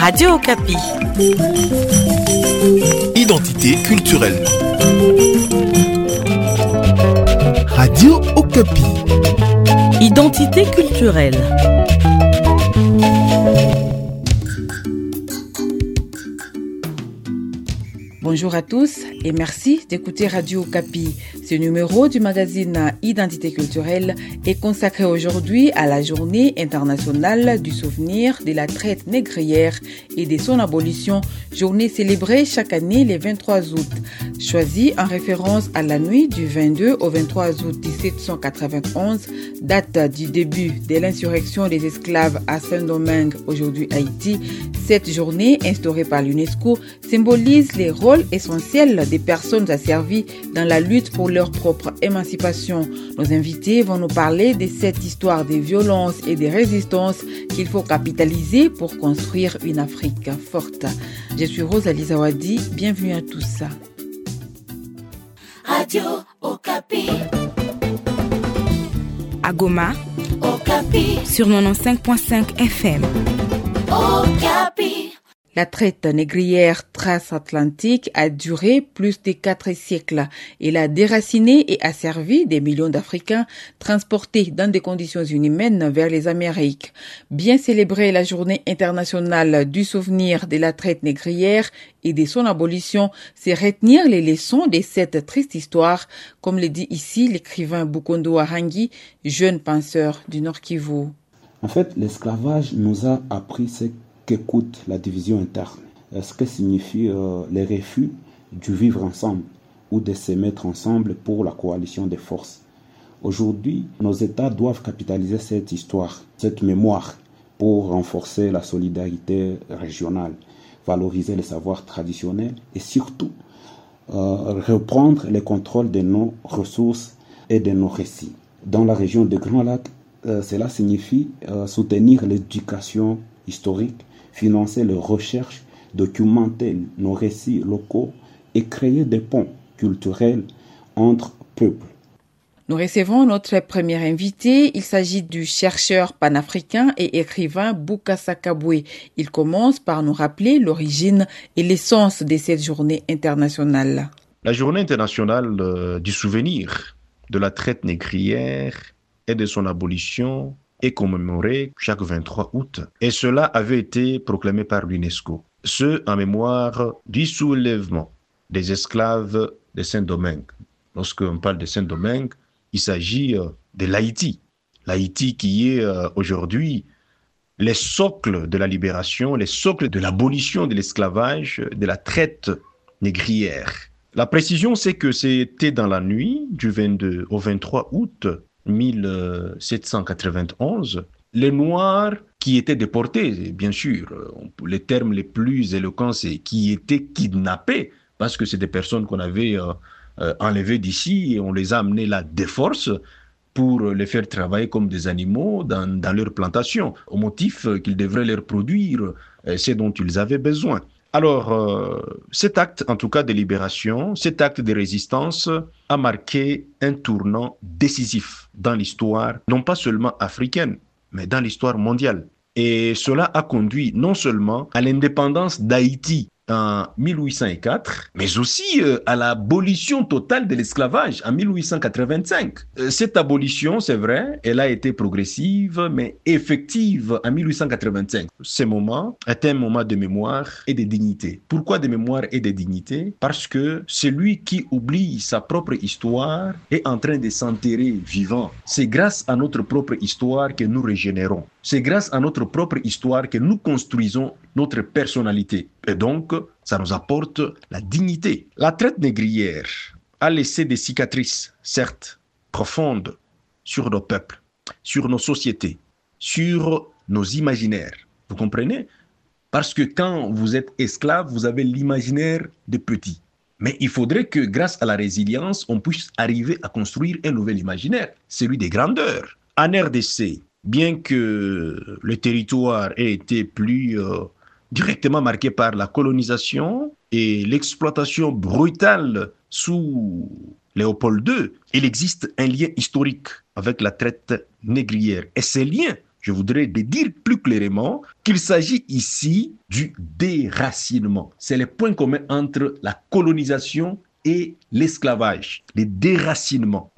Radio Okapi. Identité culturelle. Radio Okapi. Identité culturelle. Bonjour à tous et merci d'écouter Radio Okapi. Ce numéro du magazine Identité culturelle est consacré aujourd'hui à la journée internationale du souvenir de la traite négrière et de son abolition, journée célébrée chaque année le 23 août. Choisie en référence à la nuit du 22 au 23 août 1791, date du début de l'insurrection des esclaves à Saint-Domingue, aujourd'hui Haïti, cette journée, instaurée par l'UNESCO, symbolise les rôles essentiels des personnes asservies dans la lutte pour leur propre émancipation. Nos invités vont nous parler de cette histoire de violence et de résistance qu'il faut capitaliser pour construire une Afrique forte. Je suis Rosalie Zawadi, bienvenue à tous. Radio Okapi. À Goma, Okapi. sur 95.5 FM. Okapi. La traite négrière transatlantique a duré plus de 4 siècles. Elle a déraciné et asservi des millions d'Africains transportés dans des conditions inhumaines vers les Amériques. Bien célébrer la journée internationale du souvenir de la traite négrière et de son abolition, c'est retenir les leçons de cette triste histoire, comme le dit ici l'écrivain Bukondo Arangi, jeune penseur du Nord Kivu. En fait, l'esclavage nous a appris ce qu'écoute la division interne, ce que signifie les refus du vivre ensemble ou de se mettre ensemble pour la coalition des forces. Aujourd'hui, nos États doivent capitaliser cette histoire, cette mémoire pour renforcer la solidarité régionale, valoriser les savoirs traditionnels et surtout reprendre le contrôle de nos ressources et de nos récits. Dans la région des Grands Lacs, cela signifie soutenir l'éducation historique, financer les recherches, documenter nos récits locaux et créer des ponts culturels entre peuples. Nous recevons notre premier invité. Il s'agit du chercheur panafricain et écrivain Bukasa Kabwe. Il commence par nous rappeler l'origine et l'essence de cette journée internationale. La journée internationale du souvenir de la traite négrière et de son abolition est commémorée chaque 23 août. Et cela avait été proclamé par l'UNESCO. Ce en mémoire du soulèvement des esclaves de Saint-Domingue. Lorsqu'on parle de Saint-Domingue, il s'agit de l'Haïti. L'Haïti qui est aujourd'hui les socles de la libération, les socles de l'abolition de l'esclavage, de la traite négrière. La précision, c'est que c'était dans la nuit du 22 au 23 août 1791, les Noirs qui étaient déportés, bien sûr, les termes les plus éloquents, c'est qui étaient kidnappés, parce que c'est des personnes qu'on avait enlevées d'ici et on les a amenées là de force pour les faire travailler comme des animaux dans leurs plantations, au motif qu'ils devraient leur produire ce dont ils avaient besoin. Alors, cet acte, en tout cas de libération, cet acte de résistance a marqué un tournant décisif dans l'histoire, non pas seulement africaine, mais dans l'histoire mondiale. Et cela a conduit non seulement à l'indépendance d'Haïti en 1804, mais aussi à l'abolition totale de l'esclavage en 1885. Cette abolition, c'est vrai, elle a été progressive, mais effective en 1885. Ce moment est un moment de mémoire et de dignité. Pourquoi de mémoire et de dignité? Parce que celui qui oublie sa propre histoire est en train de s'enterrer vivant. C'est grâce à notre propre histoire que nous régénérons. C'est grâce à notre propre histoire que nous construisons notre personnalité. Et donc, ça nous apporte la dignité. La traite négrière a laissé des cicatrices, certes, profondes, sur nos peuples, sur nos sociétés, sur nos imaginaires. Vous comprenez? Parce que quand vous êtes esclave, vous avez l'imaginaire de petit. Mais il faudrait que, grâce à la résilience, on puisse arriver à construire un nouvel imaginaire, celui des grandeurs. En RDC, bien que le territoire ait été plus directement marqué par la colonisation et l'exploitation brutale sous Léopold II, il existe un lien historique avec la traite négrière. Et ce lien Je voudrais dire plus clairement qu'il s'agit ici du déracinement. C'est le point commun entre la colonisation et l'esclavage, les déracinements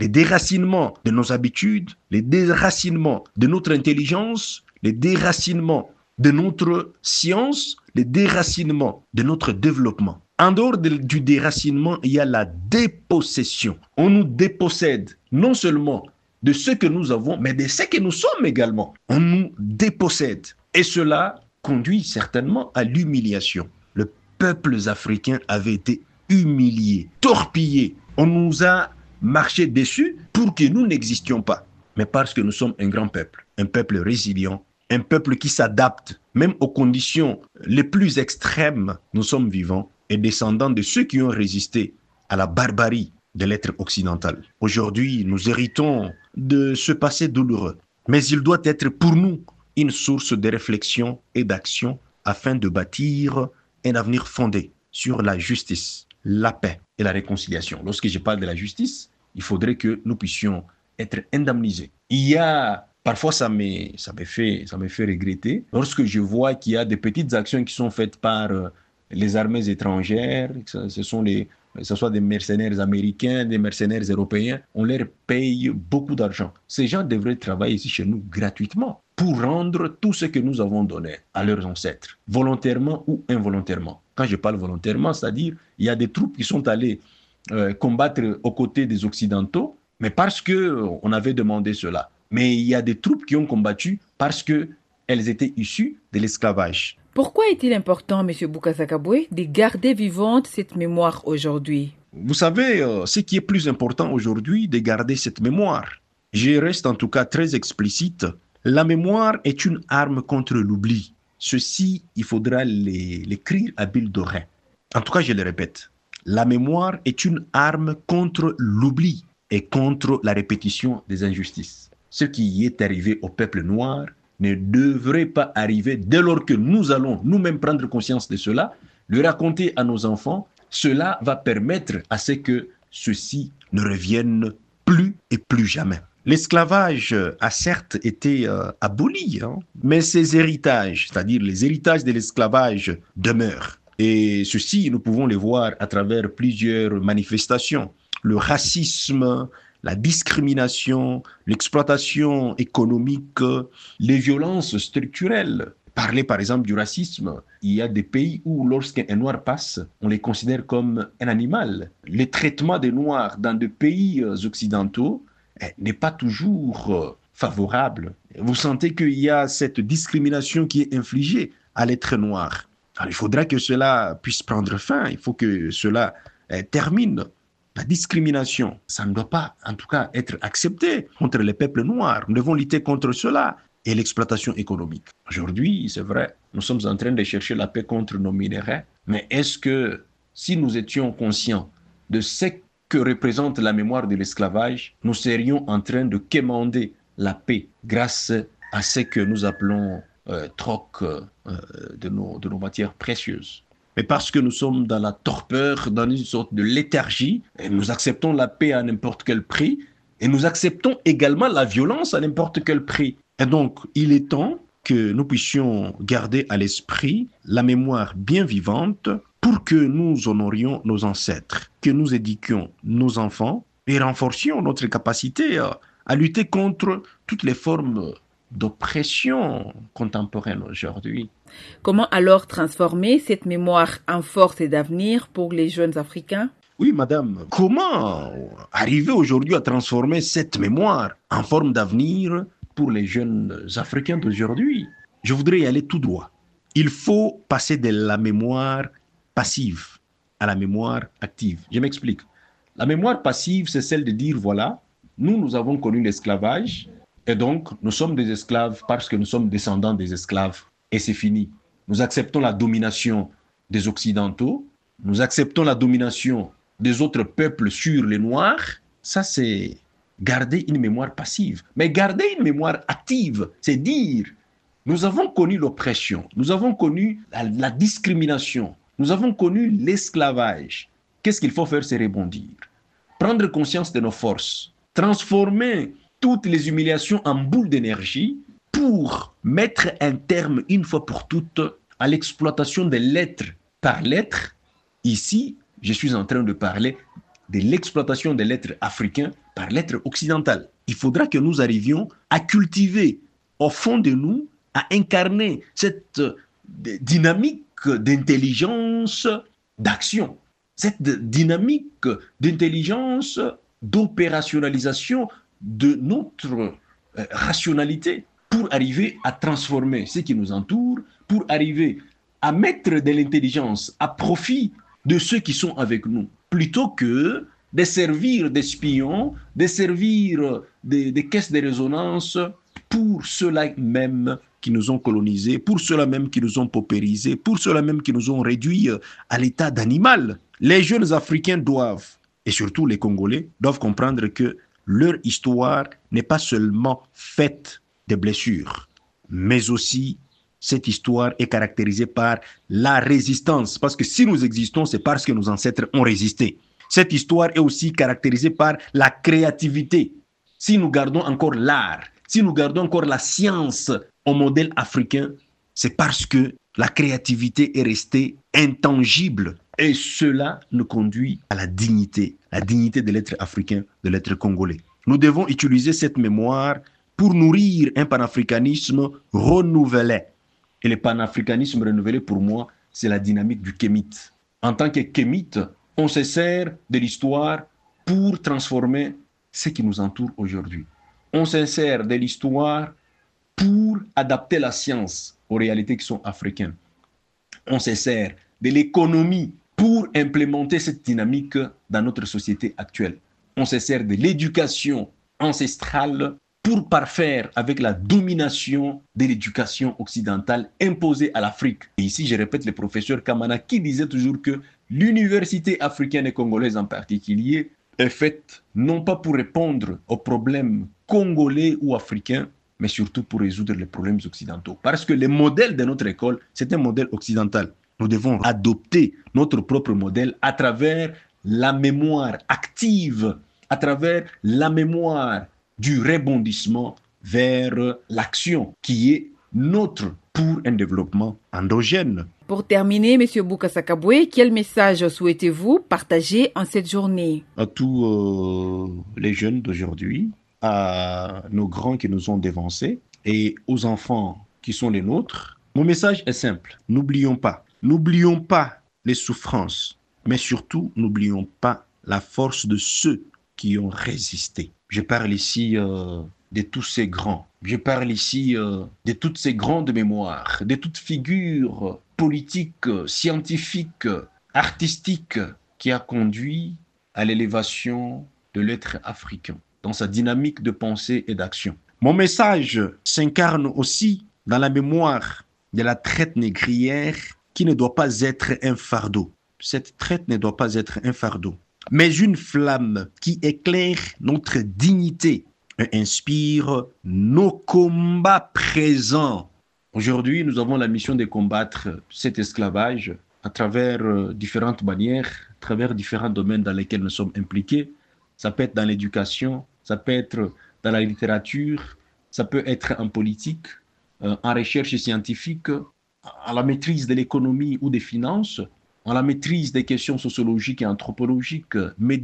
de nos habitudes, les déracinements de notre intelligence, les déracinements de notre science, les déracinements de notre développement. En dehors du déracinement, il y a la dépossession. On nous dépossède non seulement de ce que nous avons, mais de ce que nous sommes également. On nous dépossède. Et cela conduit certainement à l'humiliation. Les peuples africains avaient été humiliés, torpillés. On nous a marché dessus pour que nous n'existions pas. Mais parce que nous sommes un grand peuple, un peuple résilient, un peuple qui s'adapte même aux conditions les plus extrêmes, nous sommes vivants et descendants de ceux qui ont résisté à la barbarie de l'être occidental. Aujourd'hui, nous héritons de ce passé douloureux, mais il doit être pour nous une source de réflexion et d'action afin de bâtir un avenir fondé sur la justice, la paix et la réconciliation. Lorsque je parle de la justice, il faudrait que nous puissions être indemnisés. Parfois, ça me fait regretter lorsque je vois qu'il y a des petites actions qui sont faites par les armées étrangères, que ce soit des mercenaires américains, des mercenaires européens, on leur paye beaucoup d'argent. Ces gens devraient travailler ici chez nous gratuitement pour rendre tout ce que nous avons donné à leurs ancêtres, volontairement ou involontairement. Quand je parle volontairement, c'est-à-dire il y a des troupes qui sont allées combattre aux côtés des Occidentaux, mais parce qu'on avait demandé cela. Mais il y a des troupes qui ont combattu parce qu'elles étaient issues de l'esclavage. Pourquoi est-il important, M. Bokassa Kaboué, de garder vivante cette mémoire aujourd'hui? Vous savez, ce qui est plus important aujourd'hui, de garder cette mémoire. Je reste en tout cas très explicite. La mémoire est une arme contre l'oubli. Ceci, il faudra l'écrire à Bill d'oreille. En tout cas, je le répète. La mémoire est une arme contre l'oubli et contre la répétition des injustices. Ce qui est arrivé au peuple noir ne devrait pas arriver dès lors que nous allons nous-mêmes prendre conscience de cela, le raconter à nos enfants. Cela va permettre à ce que ceci ne revienne plus et plus jamais. L'esclavage a certes été aboli, mais ces héritages, c'est-à-dire les héritages de l'esclavage, demeurent. Et ceci, nous pouvons les voir à travers plusieurs manifestations. Le racisme, la discrimination, l'exploitation économique, les violences structurelles. Parler par exemple du racisme, il y a des pays où lorsqu'un noir passe, on les considère comme un animal. Le traitement des noirs dans des pays occidentaux n'est pas toujours favorable. Vous sentez qu'il y a cette discrimination qui est infligée à l'être noir. Alors, il faudra que cela puisse prendre fin, il faut que cela termine. La discrimination, ça ne doit pas, en tout cas, être accepté contre les peuples noirs. Nous devons lutter contre cela et l'exploitation économique. Aujourd'hui, c'est vrai, nous sommes en train de chercher la paix contre nos minéraux, mais est-ce que si nous étions conscients de ce que représente la mémoire de l'esclavage, nous serions en train de quémander la paix grâce à ce que nous appelons troc de nos matières précieuses? Mais parce que nous sommes dans la torpeur, dans une sorte de léthargie, et nous acceptons la paix à n'importe quel prix, et nous acceptons également la violence à n'importe quel prix. Et donc, il est temps que nous puissions garder à l'esprit la mémoire bien vivante pour que nous honorions nos ancêtres, que nous éduquions nos enfants et renforcions notre capacité à lutter contre toutes les formes d'oppression contemporaine aujourd'hui. Comment alors transformer cette mémoire en force et d'avenir pour les jeunes Africains? Oui, madame. Comment arriver aujourd'hui à transformer cette mémoire en forme d'avenir pour les jeunes Africains d'aujourd'hui? Je voudrais y aller tout droit. Il faut passer de la mémoire passive à la mémoire active. Je m'explique. La mémoire passive, c'est celle de dire, voilà, nous avons connu l'esclavage, et donc, nous sommes des esclaves parce que nous sommes descendants des esclaves. Et c'est fini. Nous acceptons la domination des Occidentaux. Nous acceptons la domination des autres peuples sur les Noirs. Ça, c'est garder une mémoire passive. Mais garder une mémoire active, c'est dire, nous avons connu l'oppression. Nous avons connu la discrimination. Nous avons connu l'esclavage. Qu'est-ce qu'il faut faire? C'est rebondir. Prendre conscience de nos forces. Transformer toutes les humiliations en boules d'énergie pour pour mettre un terme une fois pour toutes à l'exploitation des lettres par lettres. Ici, je suis en train de parler de l'exploitation des lettres africains par lettres occidentales. Il faudra que nous arrivions à cultiver au fond de nous, à incarner cette dynamique d'intelligence, d'action, cette dynamique d'intelligence, d'opérationnalisation de notre rationalité pour arriver à transformer ce qui nous entoure, pour arriver à mettre de l'intelligence à profit de ceux qui sont avec nous, plutôt que de servir d'espions, de servir des caisses de résonance pour ceux-là même qui nous ont colonisés, pour ceux-là même qui nous ont paupérisés, pour ceux-là même qui nous ont réduits à l'état d'animal. Les jeunes Africains doivent, et surtout les Congolais, doivent comprendre que leur histoire n'est pas seulement faite de blessures, mais aussi cette histoire est caractérisée par la résistance. Parce que si nous existons, c'est parce que nos ancêtres ont résisté. Cette histoire est aussi caractérisée par la créativité. Si nous gardons encore l'art, si nous gardons encore la science au modèle africain, c'est parce que la créativité est restée intangible. Et cela nous conduit à la dignité de l'être africain, de l'être congolais. Nous devons utiliser cette mémoire pour nourrir un panafricanisme renouvelé. Et le panafricanisme renouvelé, pour moi, c'est la dynamique du kémite. En tant que kémite, on se sert de l'histoire pour transformer ce qui nous entoure aujourd'hui. On se sert de l'histoire pour adapter la science aux réalités qui sont africaines. On se sert de l'économie pour implémenter cette dynamique dans notre société actuelle. On se sert de l'éducation ancestrale pour parfaire avec la domination de l'éducation occidentale imposée à l'Afrique. Et ici, je répète le professeur Kamana qui disait toujours que l'université africaine et congolaise en particulier est faite non pas pour répondre aux problèmes congolais ou africains, mais surtout pour résoudre les problèmes occidentaux. Parce que le modèle de notre école, c'est un modèle occidental. Nous devons adopter notre propre modèle à travers la mémoire active, à travers la mémoire du rebondissement vers l'action qui est nôtre pour un développement endogène. Pour terminer, M. Bouka Sakaboué, quel message souhaitez-vous partager en cette journée? À tous les jeunes d'aujourd'hui, à nos grands qui nous ont dévancés et aux enfants qui sont les nôtres, mon message est simple. N'oublions pas les souffrances, mais surtout n'oublions pas la force de ceux qui ont résisté. Je parle ici de tous ces grands. Je parle ici de toutes ces grandes mémoires, de toutes figures politiques, scientifiques, artistiques qui a conduit à l'élévation de l'être africain dans sa dynamique de pensée et d'action. Mon message s'incarne aussi dans la mémoire de la traite négrière qui ne doit pas être un fardeau. Cette traite ne doit pas être un fardeau, mais une flamme qui éclaire notre dignité et inspire nos combats présents. Aujourd'hui, nous avons la mission de combattre cet esclavage à travers différentes manières, à travers différents domaines dans lesquels nous sommes impliqués. Ça peut être dans l'éducation, ça peut être dans la littérature, ça peut être en politique, en recherche scientifique, à la maîtrise de l'économie ou des finances, à la maîtrise des questions sociologiques et anthropologiques,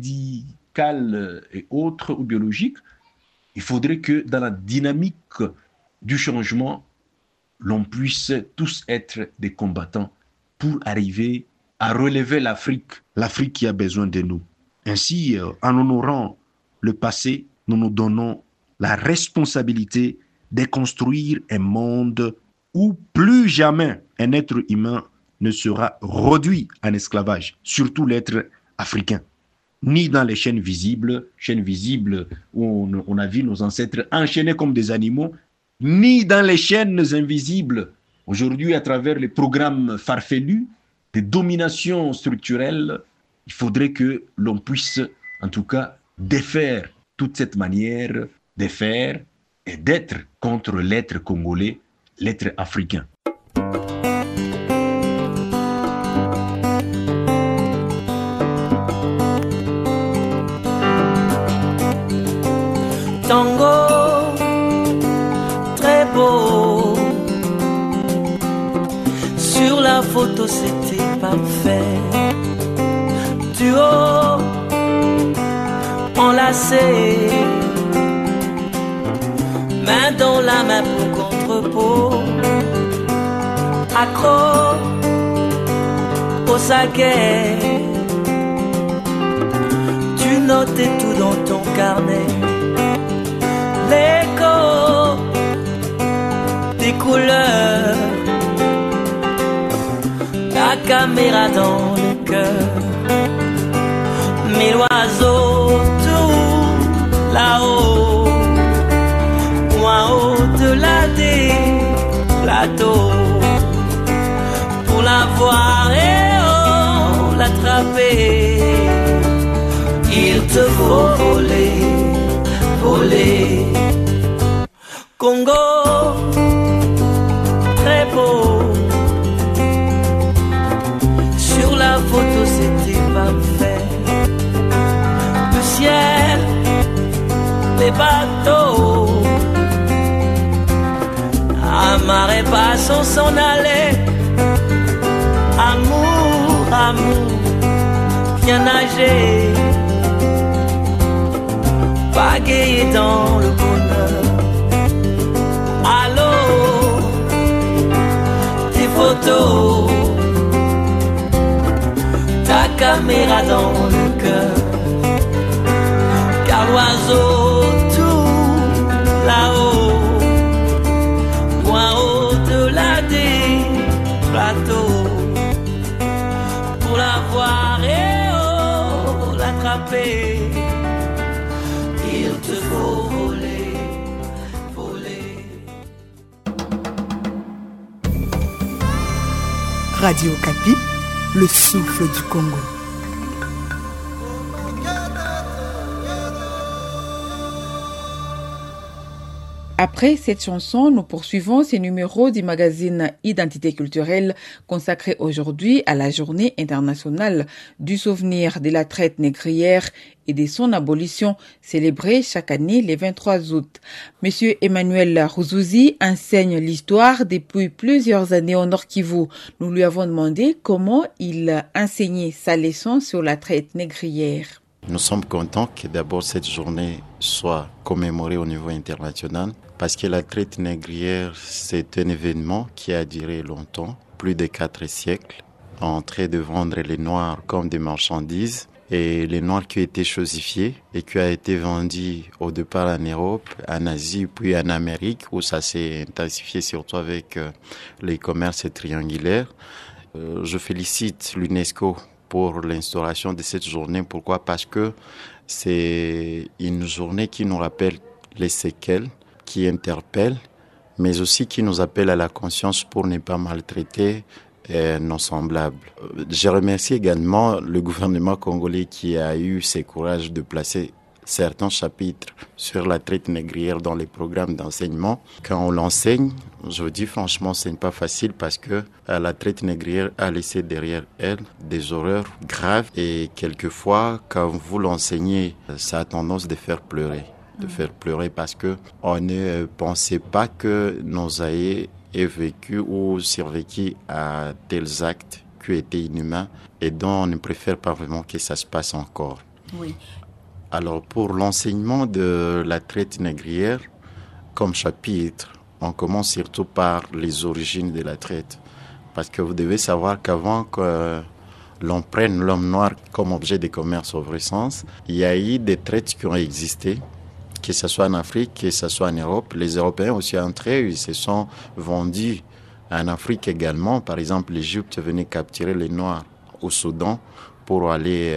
médicales et autres, ou biologiques. Il faudrait que dans la dynamique du changement, l'on puisse tous être des combattants pour arriver à relever l'Afrique qui a besoin de nous. Ainsi, en honorant le passé, nous nous donnons la responsabilité de construire un monde où plus jamais un être humain ne sera réduit en esclavage, surtout l'être africain. Ni dans les chaînes visibles où on a vu nos ancêtres enchaînés comme des animaux, ni dans les chaînes invisibles. Aujourd'hui, à travers les programmes farfelus de domination structurelle, il faudrait que l'on puisse, en tout cas, défaire toute cette manière de faire et d'être contre l'être congolais, l'être africain. Tango, très beau. Sur la photo c'était parfait. Du haut, enlacé, main dans la main peau contre peau, accro au saguet. Tu notais tout dans ton carnet, l'écho des couleurs, la caméra dans le cœur. Mille oiseaux tout là-haut, loin au-delà des plateaux, pour la voir et oh, l'attraper. Il te faut voler, voler. Congo, très beau. Sur la photo c'était parfait. Le ciel, les bateaux, à marée basse on s'en allait. Amour, amour, viens nager, pagayer dans le bonheur. Allô, tes photos, ta caméra dans le cœur. Car l'oiseau tout là-haut, loin au-delà des plateaux, pour la voir et oh, l'attraper. Il te faut voler, voler. Radio Okapi, le souffle du Congo. Après cette chanson, nous poursuivons ces numéros du magazine Identité culturelle consacré aujourd'hui à la Journée internationale du souvenir de la traite négrière et de son abolition célébrée chaque année le 23 août. Monsieur Emmanuel Rouzouzi enseigne l'histoire depuis plusieurs années au Nord Kivu. Nous lui avons demandé comment il enseignait sa leçon sur la traite négrière. Nous sommes contents que d'abord cette journée soit commémorée au niveau international parce que la traite négrière, c'est un événement qui a duré longtemps, plus de 4 siècles, en train de vendre les Noirs comme des marchandises et les Noirs qui ont été chosifiés et qui ont été vendus au départ en Europe, en Asie puis en Amérique où ça s'est intensifié surtout avec les commerces triangulaires. Je félicite l'UNESCO pour l'instauration de cette journée. Pourquoi ? Parce que c'est une journée qui nous rappelle les séquelles, qui interpelle, mais aussi qui nous appelle à la conscience pour ne pas maltraiter nos semblables. Je remercie également le gouvernement congolais qui a eu ce courage de placer certains chapitres sur la traite négrière dans les programmes d'enseignement. Quand on l'enseigne, je vous dis franchement, ce n'est pas facile parce que la traite négrière a laissé derrière elle des horreurs graves et quelquefois, quand vous l'enseignez, ça a tendance de faire pleurer parce que on ne pensait pas que nos aïeux aient vécu ou survécu à tels actes qui étaient inhumains et dont on ne préfère pas vraiment que ça se passe encore. Oui. Alors, pour l'enseignement de la traite négrière, comme chapitre, on commence surtout par les origines de la traite. Parce que vous devez savoir qu'avant que l'on prenne l'homme noir comme objet de commerce au vrai sens, il y a eu des traites qui ont existé, que ce soit en Afrique, que ce soit en Europe. Les Européens aussi entre eux, ils se sont vendus en Afrique également. Par exemple, l'Égypte venait capturer les Noirs au Soudan pour aller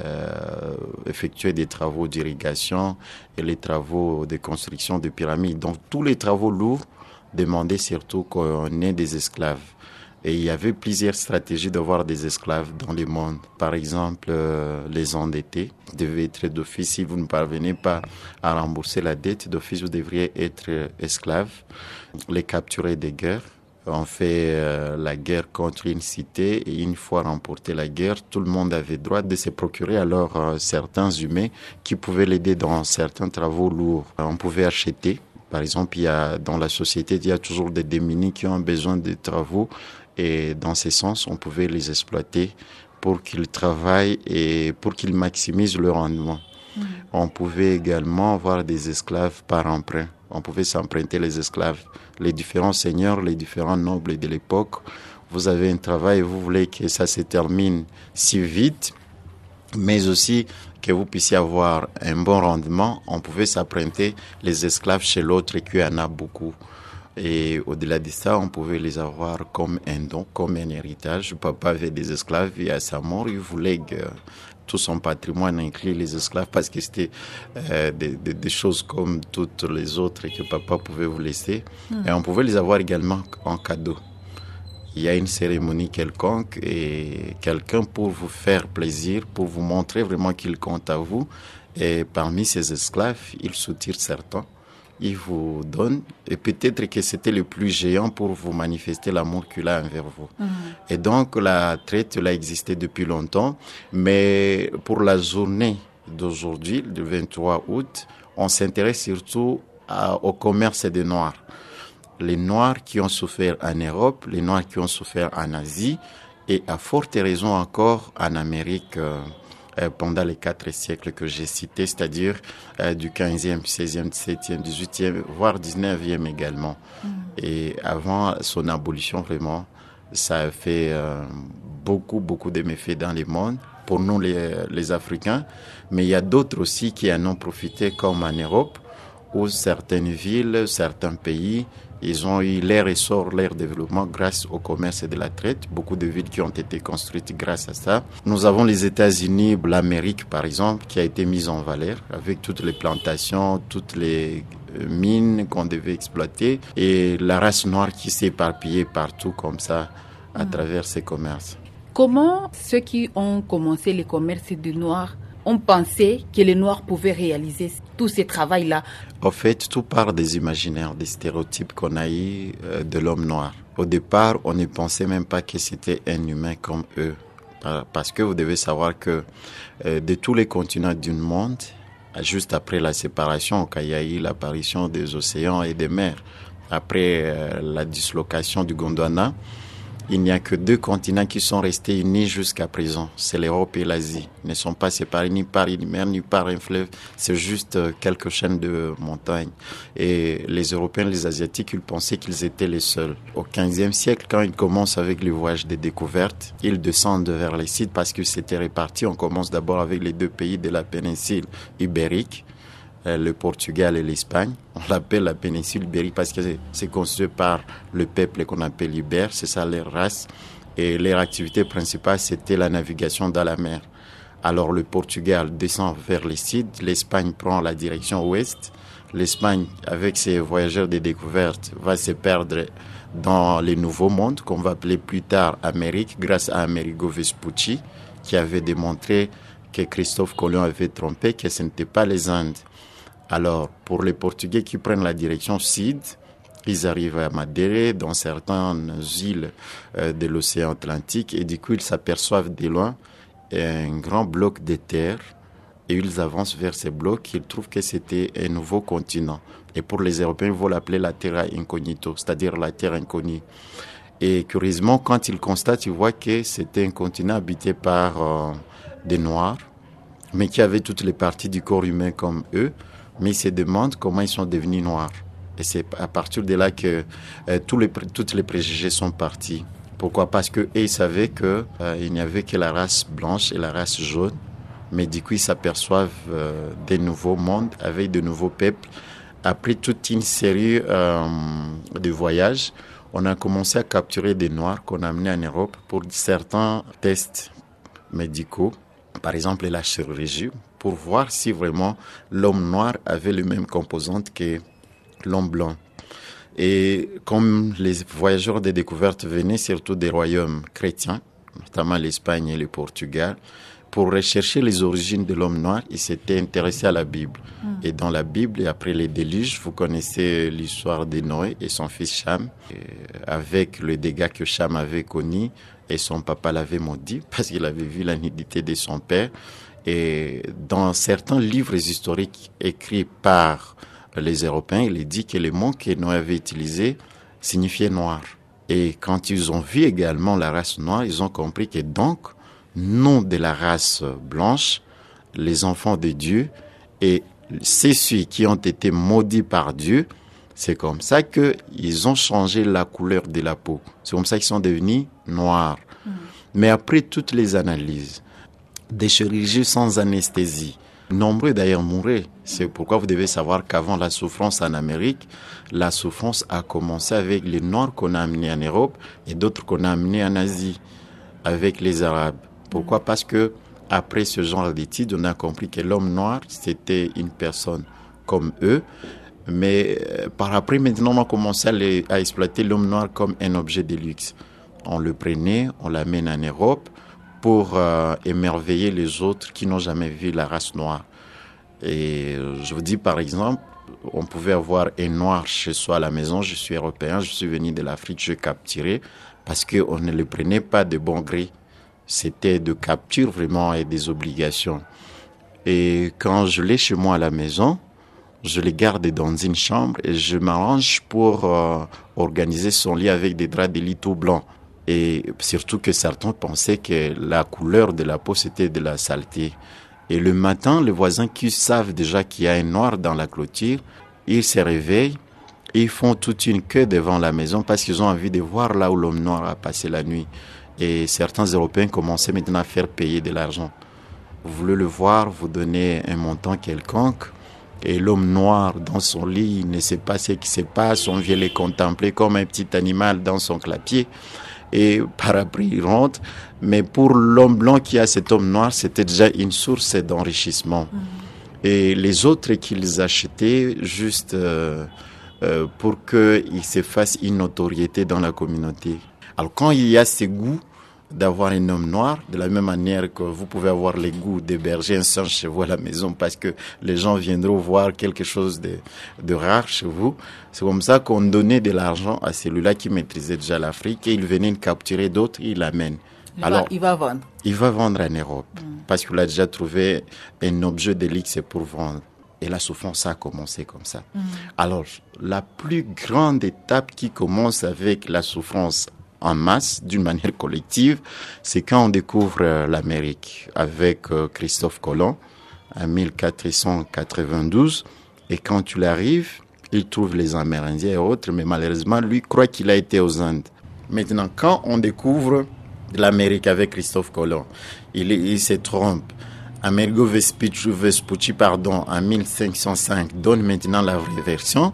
effectuer des travaux d'irrigation et les travaux de construction de pyramides. Donc tous les travaux lourds demandaient surtout qu'on ait des esclaves. Et il y avait plusieurs stratégies d'avoir des esclaves dans le monde. Par exemple, les endettés devaient être d'office. Si vous ne parvenez pas à rembourser la dette, d'office vous devriez être esclave. Les capturés de guerre. On fait la guerre contre une cité et une fois remporté la guerre, tout le monde avait droit de se procurer alors certains humains qui pouvaient l'aider dans certains travaux lourds. On pouvait acheter. Par exemple, dans la société, il y a toujours des démunis qui ont besoin de travaux Et dans ce sens, on pouvait les exploiter pour qu'ils travaillent et pour qu'ils maximisent leur rendement. On pouvait également avoir des esclaves par emprunt. On pouvait s'emprunter les esclaves, les différents seigneurs, les différents nobles de l'époque. Vous avez un travail et vous voulez que ça se termine si vite, mais aussi que vous puissiez avoir un bon rendement. On pouvait s'emprunter les esclaves chez l'autre qui en a beaucoup. Et au-delà de ça, on pouvait les avoir comme un don, comme un héritage. Papa avait des esclaves et à sa mort, il voulait que tout son patrimoine inclut les esclaves parce que c'était des choses comme toutes les autres que papa pouvait vous laisser. Et on pouvait les avoir également en cadeau. Il y a une cérémonie quelconque et quelqu'un pour vous faire plaisir, pour vous montrer vraiment qu'il compte à vous. Et parmi ces esclaves, il soutire certains. Il vous donne, et peut-être que c'était le plus géant pour vous manifester l'amour qu'il a envers vous. Et donc, la traite, elle a existé depuis longtemps, mais pour la journée d'aujourd'hui, le 23 août, on s'intéresse surtout au commerce des Noirs. Les Noirs qui ont souffert en Europe, les Noirs qui ont souffert en Asie, et à forte raison encore en Amérique pendant les 4 siècles que j'ai cités, c'est-à-dire du 15e, 16e, 17e, 18e, voire 19e également. Et avant son abolition, vraiment, ça a fait beaucoup de méfaits dans le monde, pour nous les Africains. Mais il y a d'autres aussi qui en ont profité, comme en Europe, où certaines villes, certains pays, ils ont eu leur essor, leur développement grâce au commerce et de la traite. Beaucoup de villes qui ont été construites grâce à ça. Nous avons les États-Unis, l'Amérique par exemple, qui a été mise en valeur avec toutes les plantations, toutes les mines qu'on devait exploiter et la race noire qui s'est éparpillée partout comme ça à travers ces commerces. Comment ceux qui ont commencé les commerces de noirs ont pensé que les Noirs pouvaient réaliser tout ce travail-là? En fait, tout part des imaginaires, des stéréotypes qu'on a eu de l'homme noir. Au départ, on ne pensait même pas que c'était un humain comme eux. Parce que vous devez savoir que de tous les continents du monde, juste après la séparation, quand il y a eu l'apparition des océans et des mers, après la dislocation du Gondwana, il n'y a que 2 continents qui sont restés unis jusqu'à présent. C'est l'Europe et l'Asie. Ils ne sont pas séparés ni par une mer, ni par un fleuve. C'est juste quelques chaînes de montagnes. Et les Européens, les Asiatiques, ils pensaient qu'ils étaient les seuls. Au XVe siècle, quand ils commencent avec le voyage des découvertes, ils descendent vers les sites parce que c'était réparti. On commence d'abord avec les 2 pays de la péninsule ibérique, le Portugal et l'Espagne. On l'appelle la péninsule ibérique parce que c'est construit par le peuple qu'on appelle Ibère, c'est ça leur race. Et leur activité principale, c'était la navigation dans la mer. Alors le Portugal descend vers le sud, l'Espagne prend la direction ouest. L'Espagne, avec ses voyageurs de découverte, va se perdre dans les nouveaux mondes qu'on va appeler plus tard Amérique, grâce à Amerigo Vespucci, qui avait démontré que Christophe Colomb avait trompé, que ce n'était pas les Indes. Alors, pour les Portugais qui prennent la direction sud, ils arrivent à Madère, dans certaines îles de l'océan Atlantique, et du coup, ils s'aperçoivent de loin un grand bloc de terre, et ils avancent vers ces blocs, ils trouvent que c'était un nouveau continent. Et pour les Européens, ils vont l'appeler la Terra Incognito, c'est-à-dire la terre inconnue. Et curieusement, quand ils constatent, ils voient que c'était un continent habité par des Noirs, mais qui avaient toutes les parties du corps humain comme eux, mais ils se demandent comment ils sont devenus noirs. Et c'est à partir de là que toutes les préjugés sont partis. Pourquoi? Parce qu'eux, ils savaient qu'il n'y avait que la race blanche et la race jaune. Mais du coup, ils s'aperçoivent des nouveaux mondes avec de nouveaux peuples. Après toute une série de voyages, on a commencé à capturer des Noirs qu'on a amenés en Europe pour certains tests médicaux. Par exemple, la chirurgie, pour voir si vraiment l'homme noir avait les mêmes composantes que l'homme blanc. Et comme les voyageurs de découverte venaient surtout des royaumes chrétiens, notamment l'Espagne et le Portugal, pour rechercher les origines de l'homme noir, ils s'étaient intéressés à la Bible. Et dans la Bible, et après les déluges, vous connaissez l'histoire de Noé et son fils Cham, avec le dégât que Cham avait connu, et son papa l'avait maudit parce qu'il avait vu la nudité de son père. Et dans certains livres historiques écrits par les Européens, il est dit que le mot que Noé avait utilisé signifiait noir. Et quand ils ont vu également la race noire, ils ont compris que donc, nous de la race blanche, les enfants de Dieu, et c'est ceux qui ont été maudits par Dieu, c'est comme ça qu'ils ont changé la couleur de la peau. C'est comme ça qu'ils sont devenus noirs. Mais après toutes les analyses, des chirurgies sans anesthésie, nombreux d'ailleurs mouraient. C'est pourquoi vous devez savoir qu'avant la souffrance en Amérique, la souffrance a commencé avec les Noirs qu'on a amenés en Europe et d'autres qu'on a amenés en Asie, avec les Arabes. Pourquoi ? Parce que après ce genre d'études, on a compris que l'homme noir, c'était une personne comme eux. Mais par après, maintenant, on a commencé à exploiter l'homme noir comme un objet de luxe. On le prenait, on l'amène en Europe pour émerveiller les autres qui n'ont jamais vu la race noire. Et je vous dis, par exemple, on pouvait avoir un noir chez soi à la maison. Je suis européen, je suis venu de l'Afrique, je capturais parce qu'on ne le prenait pas de bon gré. C'était de capture vraiment et des obligations. Et quand je l'ai chez moi à la maison, je le garde dans une chambre et je m'arrange pour organiser son lit avec des draps de lit tout blancs. Et surtout que certains pensaient que la couleur de la peau, c'était de la saleté. Et le matin, les voisins qui savent déjà qu'il y a un noir dans la clôture, ils se réveillent et ils font toute une queue devant la maison parce qu'ils ont envie de voir là où l'homme noir a passé la nuit. Et certains Européens commençaient maintenant à faire payer de l'argent. Vous voulez le voir, vous donnez un montant quelconque. Et l'homme noir dans son lit, il ne sait pas ce qui se passe. On vient le contempler comme un petit animal dans son clapier. Et par après, il rentre. Mais pour l'homme blanc qui a cet homme noir, c'était déjà une source d'enrichissement. Et les autres qu'ils achetaient juste pour qu'il se fasse une notoriété dans la communauté. Alors quand il y a ce goût d'avoir un homme noir, de la même manière que vous pouvez avoir les goûts d'héberger un singe chez vous à la maison parce que les gens viendront voir quelque chose de rare chez vous. C'est comme ça qu'on donnait de l'argent à celui-là qui maîtrisait déjà l'Afrique et il venait capturer d'autres, il l'amène. Alors, il va vendre. Il va vendre en Europe parce qu'il a déjà trouvé un objet de luxe pour vendre. Et la souffrance a commencé comme ça. Alors, la plus grande étape qui commence avec la souffrance en masse, d'une manière collective, c'est quand on découvre l'Amérique avec Christophe Colomb en 1492. Et quand tu l'arrives, il trouve les Amérindiens et autres, mais malheureusement, lui croit qu'il a été aux Indes. Maintenant, quand on découvre l'Amérique avec Christophe Colomb, il se trompe. Amerigo Vespucci, en 1505, donne maintenant la vraie version.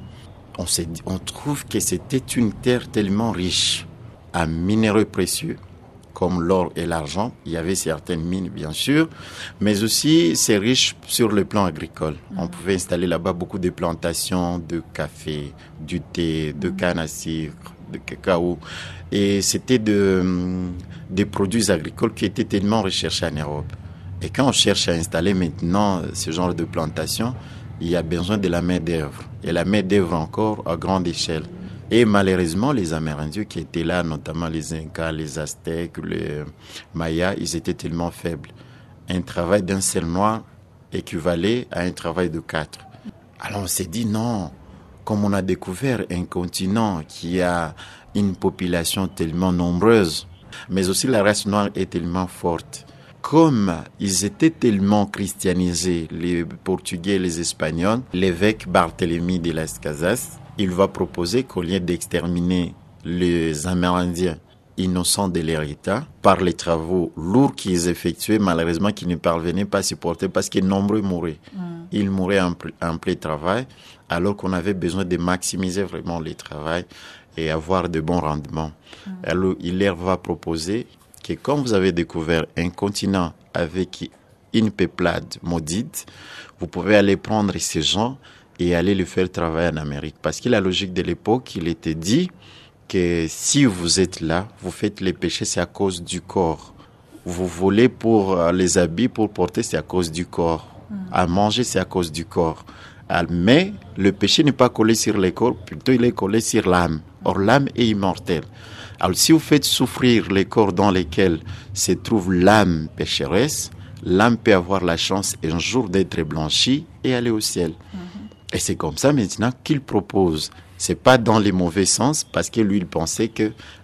On trouve que c'était une terre tellement riche à minéraux précieux, comme l'or et l'argent. Il y avait certaines mines, bien sûr, mais aussi c'est riche sur le plan agricole. On pouvait installer là-bas beaucoup de plantations de café, du thé, de canne à sucre, de cacao. Et c'était des produits agricoles qui étaient tellement recherchés en Europe. Et quand on cherche à installer maintenant ce genre de plantation, il y a besoin de la main-d'œuvre. Et la main-d'œuvre encore à grande échelle. Et malheureusement, les Amérindiens qui étaient là, notamment les Incas, les Aztèques, les Mayas, ils étaient tellement faibles. Un travail d'un seul noir équivalait à un travail de 4. Alors on s'est dit non, comme on a découvert un continent qui a une population tellement nombreuse, mais aussi la race noire est tellement forte. Comme ils étaient tellement christianisés, les Portugais et les Espagnols, l'évêque Barthélemy de las Casas, il va proposer qu'au lieu d'exterminer les Amérindiens innocents de leur état par les travaux lourds qu'ils effectuaient, malheureusement qu'ils ne parvenaient pas à supporter parce que nombreux mouraient. Ils mouraient en plein travail alors qu'on avait besoin de maximiser vraiment le travail et avoir de bons rendements. Alors il leur va proposer que quand vous avez découvert un continent avec une peuplade maudite, vous pouvez aller prendre ces gens et aller les faire travailler en Amérique. Parce que la logique de l'époque, il était dit que si vous êtes là, vous faites les péchés, c'est à cause du corps. Vous volez pour les habits, pour porter, c'est à cause du corps. À manger, c'est à cause du corps. Mais le péché n'est pas collé sur le corps, plutôt il est collé sur l'âme. Or, l'âme est immortelle. Alors, si vous faites souffrir les corps dans lesquels se trouve l'âme pécheresse, l'âme peut avoir la chance un jour d'être blanchie et aller au ciel. Et c'est comme ça maintenant qu'il propose. C'est pas dans les mauvais sens, parce que lui, il pensait que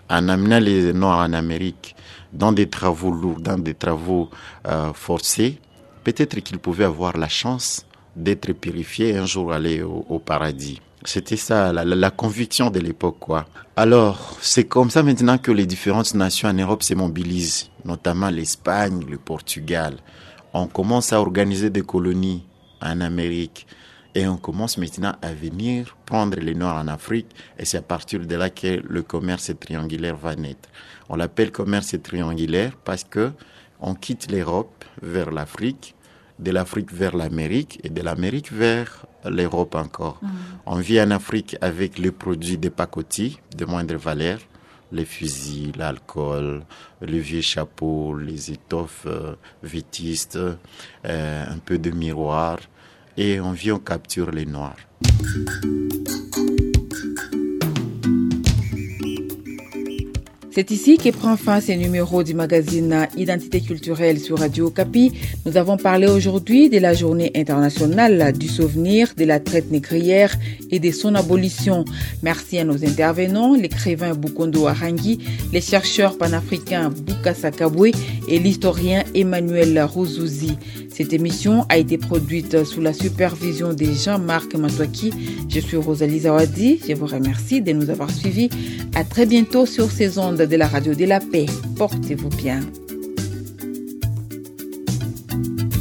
en amenant les Noirs en Amérique dans des travaux lourds, dans des travaux forcés, peut-être qu'ils pouvaient avoir la chance d'être purifiés et un jour aller au paradis. C'était ça, la conviction de l'époque, quoi. Alors, c'est comme ça maintenant que les différentes nations en Europe se mobilisent, notamment l'Espagne, le Portugal. On commence à organiser des colonies en Amérique et on commence maintenant à venir prendre les Noirs en Afrique et c'est à partir de là que le commerce triangulaire va naître. On l'appelle commerce triangulaire parce que on quitte l'Europe vers l'Afrique, de l'Afrique vers l'Amérique et de l'Amérique vers l'Europe encore. On vit en Afrique avec les produits de pacotille de moindre valeur, les fusils, l'alcool, les vieux chapeaux, les étoffes vétistes, un peu de miroirs et on vient, on capture les Noirs. C'est ici que prend fin ce numéro du magazine Identité culturelle sur Radio Okapi. Nous avons parlé aujourd'hui de la journée internationale du souvenir de la traite négrière et de son abolition. Merci à nos intervenants, l'écrivain Bukondo Arangi, les chercheurs panafricains Bukasa Kabwe et l'historien Emmanuel Rouzouzi. Cette émission a été produite sous la supervision de Jean-Marc Matouaki. Je suis Rosalie Zawadi. Je vous remercie de nous avoir suivis. À très bientôt sur ces ondes de la radio de la paix. Portez-vous bien.